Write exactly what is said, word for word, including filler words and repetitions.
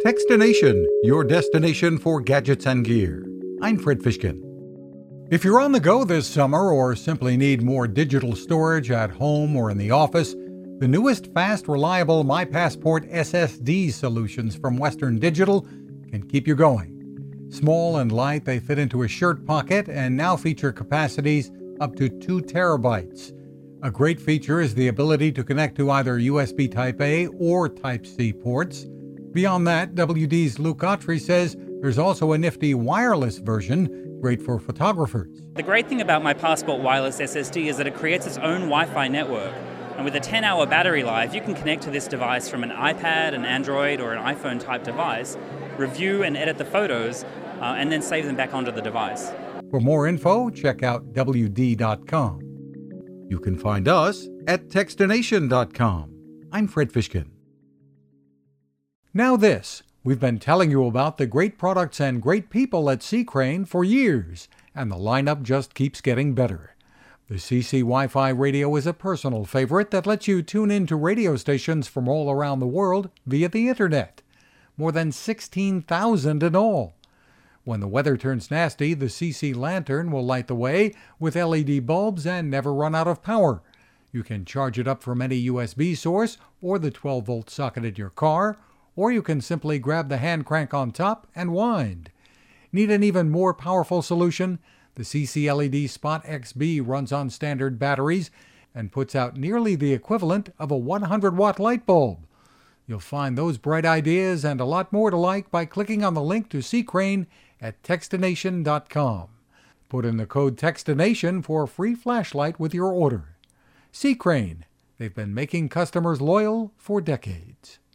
Techstination, your destination for gadgets and gear. I'm Fred Fishkin. If you're on the go this summer or simply need more digital storage at home or in the office, the newest fast, reliable MyPassport S S D solutions from Western Digital can keep you going. Small and light, they fit into a shirt pocket and now feature capacities up to two terabytes. A great feature is the ability to connect to either U S B Type A or Type C ports. Beyond that, W D's Luke Autry says there's also a nifty wireless version, great for photographers. The great thing about MyPassport Wireless S S D is that it creates its own Wi-Fi network. And with a ten-hour battery life, you can connect to this device from an iPad, an Android, or an iPhone-type device, review and edit the photos, uh, and then save them back onto the device. For more info, check out W D dot com. You can find us at Techstination dot com. I'm Fred Fishkin. Now this, we've been telling you about the great products and great people at C. Crane for years, and the lineup just keeps getting better. The C C Wi-Fi radio is a personal favorite that lets you tune in to radio stations from all around the world via the internet. More than sixteen thousand in all. When the weather turns nasty, the C C Lantern will light the way with L E D bulbs and never run out of power. You can charge it up from any U S B source or the twelve volt socket in your car, or you can simply grab the hand crank on top and wind. Need an even more powerful solution? The C C L E D Spot X B runs on standard batteries and puts out nearly the equivalent of a one hundred watt light bulb. You'll find those bright ideas and a lot more to like by clicking on the link to C. Crane at Techstination dot com. Put in the code Techstination for a free flashlight with your order. C. Crane, they've been making customers loyal for decades.